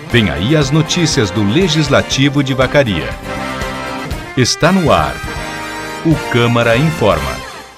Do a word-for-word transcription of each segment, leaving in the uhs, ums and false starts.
Vem aí as notícias do Legislativo de Vacaria. Está no ar. O Câmara Informa.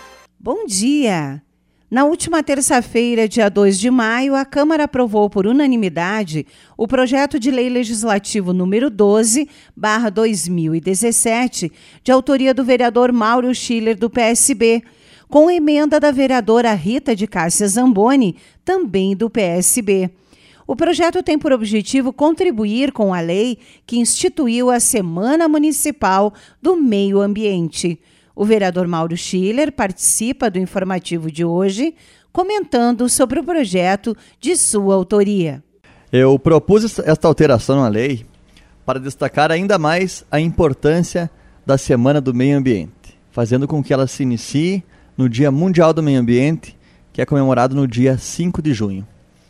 Bom dia! Na última terça-feira, dia dois de maio, a Câmara aprovou por unanimidade o projeto de lei legislativo número doze barra dois mil e dezessete, de autoria do vereador Mauro Schiller, do P S B, com emenda da vereadora Rita de Cássia Zamboni, também do P S B. O projeto tem por objetivo contribuir com a lei que instituiu a Semana Municipal do Meio Ambiente. O vereador Mauro Schiller participa do informativo de hoje, comentando sobre o projeto de sua autoria. Eu propus esta alteração na lei para destacar ainda mais a importância da Semana do Meio Ambiente, fazendo com que ela se inicie no Dia Mundial do Meio Ambiente, que é comemorado no dia cinco de junho.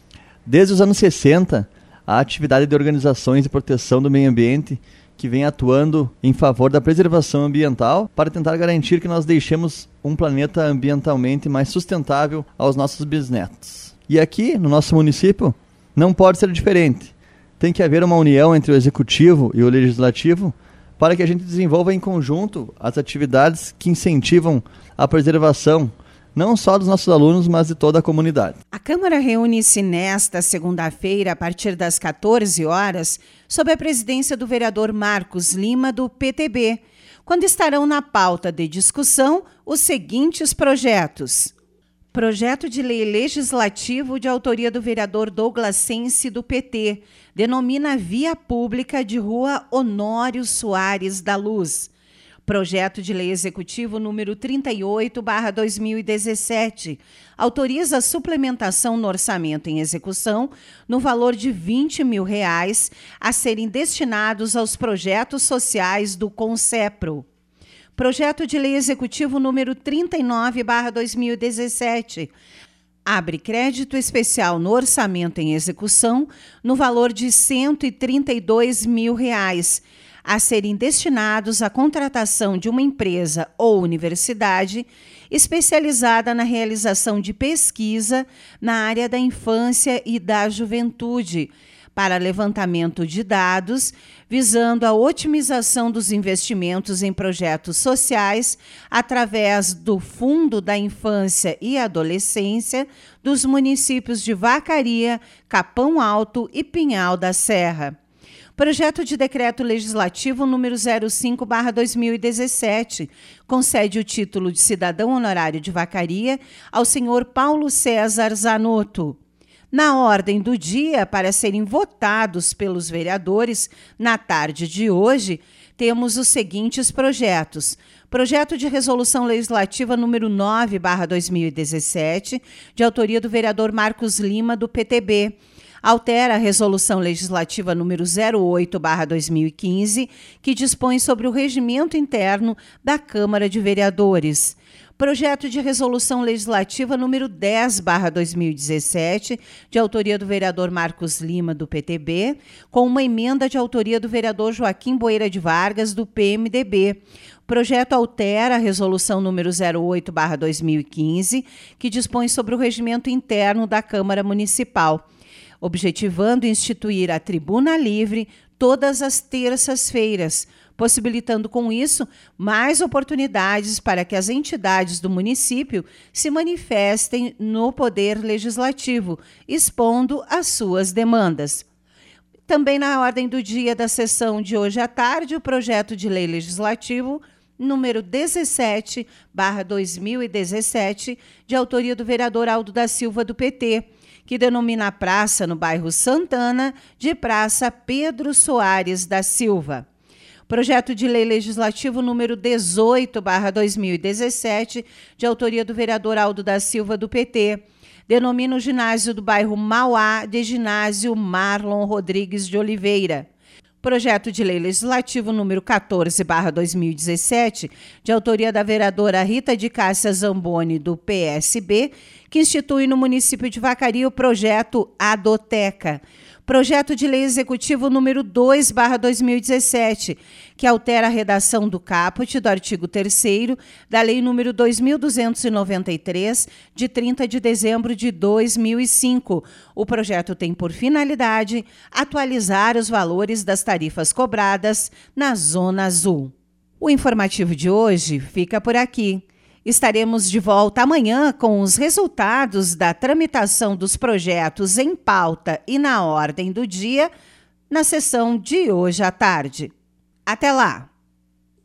Desde os anos sessenta, a atividade de organizações de proteção do meio ambiente que vem atuando em favor da preservação ambiental para tentar garantir que nós deixemos um planeta ambientalmente mais sustentável aos nossos bisnetos. E aqui, no nosso município, não pode ser diferente. Tem que haver uma união entre o Executivo e o Legislativo para que a gente desenvolva em conjunto as atividades que incentivam a preservação não só dos nossos alunos, mas de toda a comunidade. A Câmara reúne-se nesta segunda-feira, a partir das quatorze horas, sob a presidência do vereador Marcos Lima, do P T B, quando estarão na pauta de discussão os seguintes projetos. Projeto de lei legislativo de autoria do vereador Douglas Sense, do P T, denomina Via Pública de Rua Honório Soares da Luz. Projeto de lei executivo número trinta e oito barra dois mil e dezessete autoriza a suplementação no orçamento em execução no valor de vinte mil reais a serem destinados aos projetos sociais do Concepro. Projeto de lei executivo número trinta e nove barra dois mil e dezessete abre crédito especial no orçamento em execução no valor de cento e trinta e dois mil reais a serem destinados à contratação de uma empresa ou universidade especializada na realização de pesquisa na área da infância e da juventude, para levantamento de dados, visando a otimização dos investimentos em projetos sociais através do Fundo da Infância e Adolescência dos municípios de Vacaria, Capão Alto e Pinhal da Serra. Projeto de decreto legislativo número zero cinco barra dois mil e dezessete concede o título de cidadão honorário de Vacaria ao senhor Paulo César Zanotto. Na ordem do dia, para serem votados pelos vereadores, na tarde de hoje, temos os seguintes projetos. Projeto de resolução legislativa número nove barra dois mil e dezessete, de autoria do vereador Marcos Lima, do P T B, altera a resolução legislativa número zero oito barra dois mil e quinze, que dispõe sobre o regimento interno da Câmara de Vereadores. Projeto de resolução legislativa número dez barra dois mil e dezessete, de autoria do vereador Marcos Lima, do P T B, com uma emenda de autoria do vereador Joaquim Boeira de Vargas, do P M D B. O projeto altera a resolução número zero oito barra dois mil e quinze, que dispõe sobre o regimento interno da Câmara Municipal, objetivando instituir a tribuna livre todas as terças-feiras, possibilitando com isso mais oportunidades para que as entidades do município se manifestem no poder legislativo, expondo as suas demandas. Também na ordem do dia da sessão de hoje à tarde, o projeto de lei legislativo número dezessete barra dois mil e dezessete, de autoria do vereador Aldo da Silva, do P T, que denomina a praça no bairro Santana de Praça Pedro Soares da Silva. Projeto de lei legislativo número dezoito barra dois mil e dezessete, de autoria do vereador Aldo da Silva, do P T, denomina o ginásio do bairro Mauá de ginásio Marlon Rodrigues de Oliveira. Projeto de lei legislativo número quatorze barra dois mil e dezessete, de autoria da vereadora Rita de Cássia Zamboni, do P S B, que institui no município de Vacaria o projeto Adoteca. Projeto de Lei Executivo número dois barra dois mil e dezessete, que altera a redação do caput do artigo terceiro da Lei número dois mil duzentos e noventa e três, de trinta de dezembro de dois mil e cinco. O projeto tem por finalidade atualizar os valores das tarifas cobradas na Zona Azul. O informativo de hoje fica por aqui. Estaremos de volta amanhã com os resultados da tramitação dos projetos em pauta e na ordem do dia na sessão de hoje à tarde. Até lá!